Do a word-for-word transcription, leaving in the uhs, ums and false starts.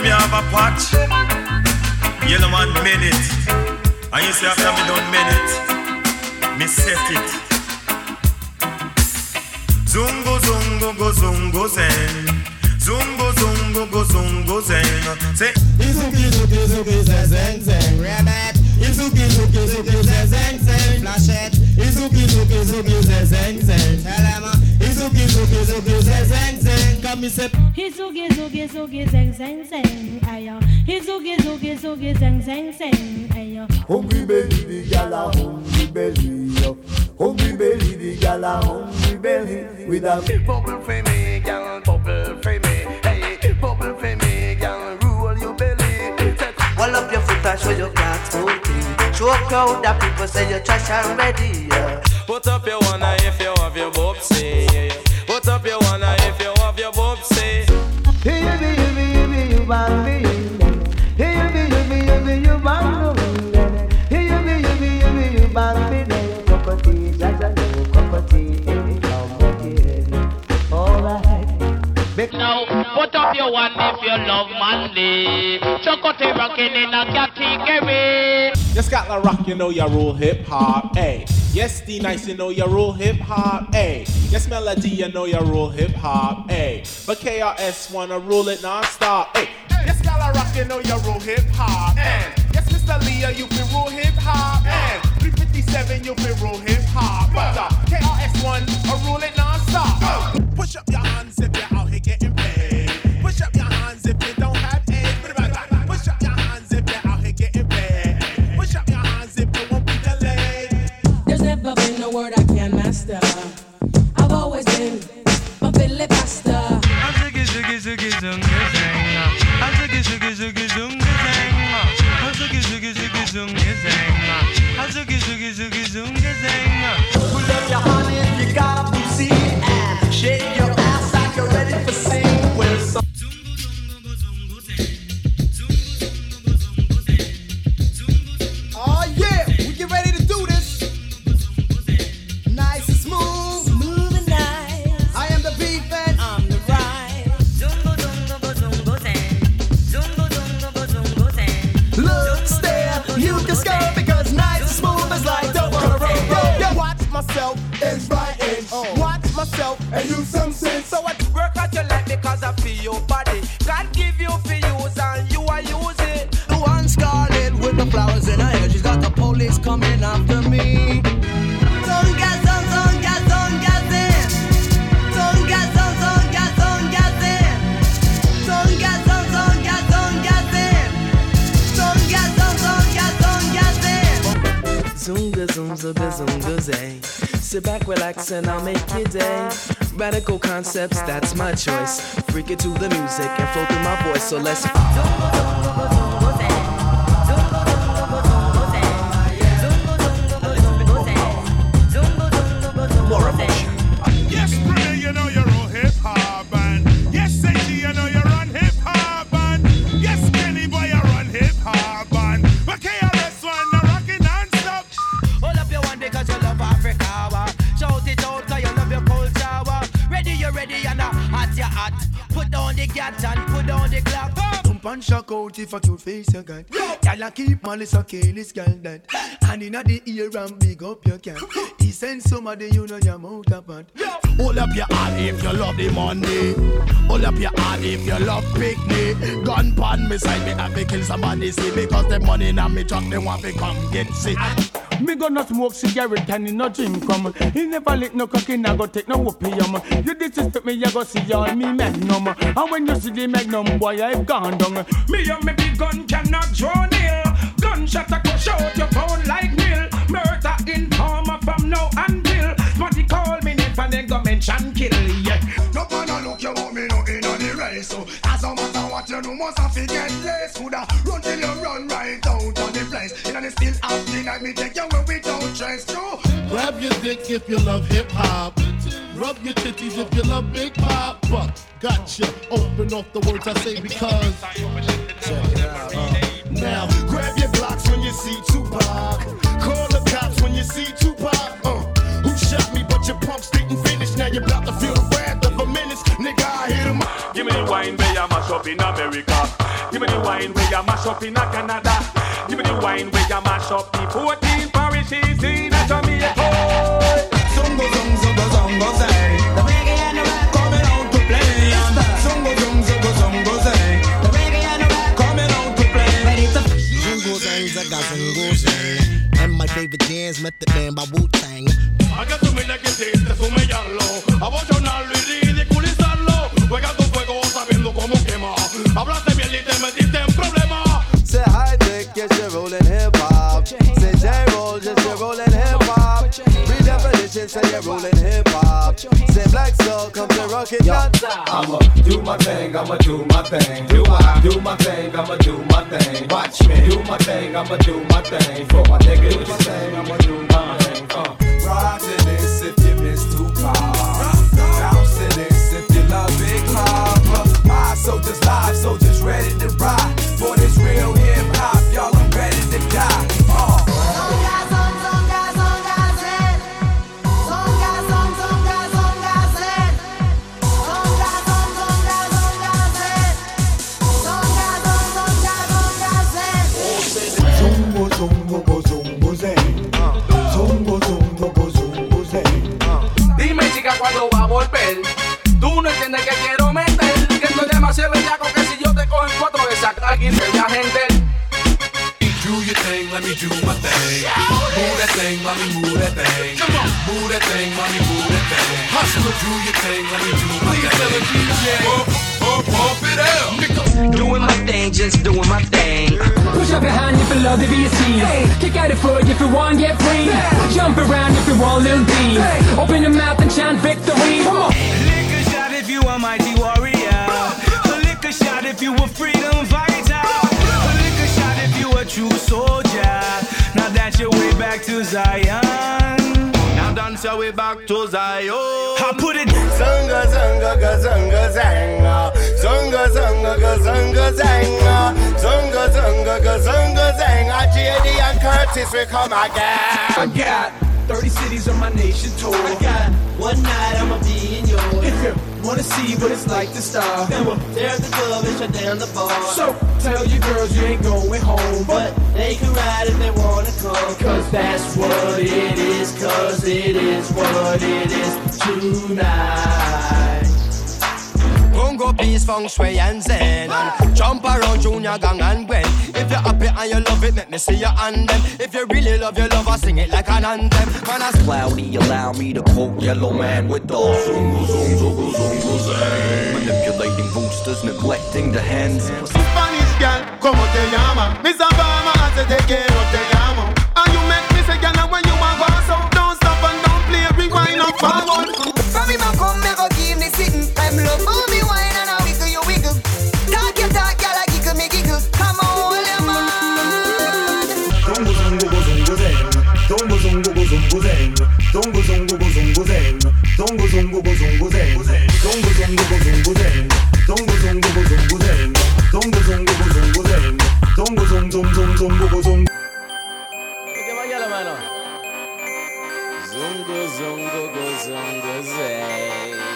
me have a patch. Yellow man made it. And you say after me done made it, me set it. Zungo zungo go zungo zen. Zungo zungo go zungo zen. Say Izuki zuki zuki zen zen zen. Rabbit. Izuki zuki zuki zen zen zen. Flash it. Izuki zuki zuki zen zen zen. Tell him Izuki zuki zuki zen zen zen. Come me say Izuki zuki zuki zen zen zen. Ayo. Izuki zuki zuki zen zen zen. Ayo. Hungry belly the gala, hungry belly yo. Hungry belly the gala, hungry belly. With a bubble for me, gal, bubble for me. Hey, bubble for me, gal, roll your belly. Wall up your foot and show your clocks moving. Show a crowd that people say you're trash and ready. Yeah. Put up your one if you have your bobsy. Yeah. Put up your one if you have your bobsy. Hey, me, me, me, you bang me. Hey, me, me, me, you bang me. Hey, me, me, me, you bang me. Cockatoo, jaja, cockatoo, come again. All right. Now, put up your one if you love Monday. Chocolate rocking in a category. Yes, Scotland rock, you know you rule hip hop, ayy. Yes, D Nice, you know you rule hip hop, ayy. Yes, Melody, you know you rule hip hop, ayy. But K R S wanna rule it non-stop, ayy. Yes, Scotland rock, you know you rule hip hop, and yes, Mister Leah, you can rule hip hop, and three fifty-seven, you can rule hip hop. But uh, K R S One, a rule it non-stop. Uh, push up your hands if you're out here getting paid. Push up your hands if you don't have AIDS. Push up your hands if you're out here getting paid. Push up your hands if you won't be delayed. There's never been a word I can't master. I've always been a Billy Pastor. I'm ziggy ziggy ziggy zunga zanga. I'm ziggy ziggy ziggy zunga zanga. I'm ziggy ziggy ziggy zunga zanga. I'm ziggy ziggy ziggy zunga zanga. Pull up your honey if you got a pussy and shake your ass like you're ready for sing. Well, so oh yeah, we get ready to do this. Nice and smooth, smooth and nice. I am the beef and I'm the rice. Zungo zungo bo zungo zang. Zungo zungo bo zungo zang. Look, stare, you can scare because nice and smooth is like dope on a road. Yeah, watch myself inch by inch. Oh. Watch myself and use some sense. So I work out your life because I feel your body. God give you for use and you are using. The one scarlet with the flowers in her hair. She's got the police coming after me. Zonga zon zonga zonga zen. Zonga zon zonga zonga zen. Zonga zon zonga zonga zen. Zonga zon zonga zonga zen. Zunga zunga zunga zay. Sit back, relax, and I'll make your day. Radical concepts, that's my choice. Freak it to the music and flow through my voice. So let's. More emotion. Yes, Prinny, you know you're all hip hop band. Yes, Seiji, you know you run hip hop band. Yes, Kenny boy, you run hip hop band. But K R S One, no rockin' non-stop. Hold up your one day cause you love Africa. Wa. Shout it out cause you love your culture. Wa. Ready, you ready, and uh, hot, you hot. Put down the gat and put down the clock. Jump and shock out if a cute face you got. Y'all keep malice or kill this girl dead. And inna the ear and big up your cat. He send somebody you know your mouth apart. Hold up your hand if you love the money. Hold up your hand if you love picnic. Gun pan me side me have to kill somebody see. Because the money in me truck they want to come get sick. Me gonna smoke cigarette and no drink come. He never lick no cocaine, I go take no opium. You disrespect me, you go see all me magnum. And when you see the magnum, boy, I've gone down. Me and me big gun cannot draw near. Gunshot a go shout your phone like nil. Murder informer from now until somebody call me name and then go mention kill. Yeah. No man look you want me no in on the race. So as a matter what you do must have to get less. Coulda run till you run right out on the place. And I still have the night me take you where we don't trace through. Grab your dick if you love hip hop. Rub your titties if you love big pop. But gotcha. Open off the words I say because. Uh, now grab your blocks when you see Tupac. Call the cops when you see Tupac. Uh, who shot me? But your pumps didn't finish. Now you're about to feel the wrath of a menace. Nigga, I hit him. Give me the wine where you mash up in America. Give me the wine where you mash up in Canada. Give me the wine where you mash up the fourteen parishes in Jamaica. Zungo, zungo, zungo, zungo, zang. The reggae and the rap coming out to play. Zungo, zungo, zungo, zungo, zang. The reggae and the rap coming out to play. Zungo, zang, zaga, zungo, zang. And my favorite dance, Method Man by Wu-Tang. Haga tu mira que te estés humillarlo, abochonarlo y ridiculizarlo. Juega tu fuego sabiendo cómo quema. Hablaste bien y te metiste en problema. Say high tech, yes you're rolling hip hop. Say J-roll, yes you're rolling hip hop. Redefinition, say you're rolling hip hop. Say black soul, come to rock it non-stop. I'ma do my thing, I'ma do my thing. Do I do my thing, I'ma do my thing. Watch me do my thing, I'ma do my thing. For my nigga, do my thing, I'ma do my thing. Uh. Rock to this if you miss Tupac. Bounce to this if you love big hop. My soldiers live, soldiers ready to ride. For this real hip hop, y'all, I'm ready to die. Uh. Dime chica cuándo va a volver. Tú no entiendes que quiero meter. Que esto es demasiado bellaco que si yo te cojo en cuatro de sacar aquí te voy a gente. Do your thing, let me do my thing. Move that thing, mommy, move that thing. Move that thing, mommy, move that thing. Hustler, do your thing, let me do my thing. Pump, pump, pump it out. Doing my thing, just doing my thing. Push up your hand if you love the B S C. Kick out your foot if you want, get free. Jump around if you want, little D. Open your mouth and chant victory. Come on. Lick a shot if you a mighty warrior. Lick a shot if you a freedom fighter. Lick a shot if you a true soldier. Now dance your way back to Zion. Now dance your way back to Zion. I put it Zunga, zunga, ga, zunga, zanga. Zunga, zunga, ga, zunga, zanga. Zunga, zunga, ga, zunga, zanga. J D and Curtis will come again. I got thirty cities on my nation tour. I got one night I'ma be in yours. If you wanna see what it's like to starve, then we'll tear the club and shut down the bar. So tell your girls you ain't going home, but they can ride if they wanna come. Cause that's what it is, cause it is what it is tonight. Congo peace, feng shui and zen. And jump around Junior Gang and Gwen. If you're happy and you love it, let me see your hand them. If you really love your lover, sing it like an anthem. Man, I cloudy, allow me to quote Yellow Man with the zungo, zungo, zungo, zang. Manipulating boosters, neglecting the hands. Spanish girl, como te llama? Miss Obama, hace te quiero, te llamo. And you make me say, girl, when you want go so. Don't stop and don't play, rewind up forward. From me back home, never give me sitting. I'm love for me wine and I wiggle you wiggle. Talk your talk, girl, I giggle me giggle. Come on, your man. Zongo zongo go zongo zeng. Zongo zongo go zongo zeng. Zongo zongo go zongo zeng. Zongo zongo go zongo zeng. Zongo zongo go zongo zeng. Zongo zongo go zongo zeng. Zongo zongo go zongo zeng. Zongo zong zong zong zongo go zongo. ¿Qué mañana, mano? Zongo zongo go zongo zeng.